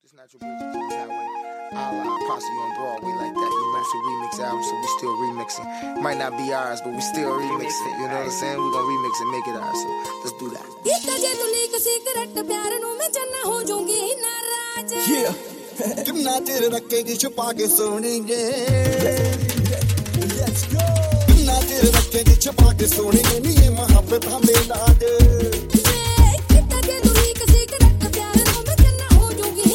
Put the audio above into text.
This Natural Bridge Kings Highway. I'll posse you on Broadway like that, you know, it's a remix album, so we still remixing. Might not be ours, but we still remixing, you know what I'm saying? We're gonna remix and make it ours, so let's do that. Yeah, कितना देर रखेगी छुपा के सोनेंगे, let's go, कितना देर रखेगी छुपा के सोनेंगे,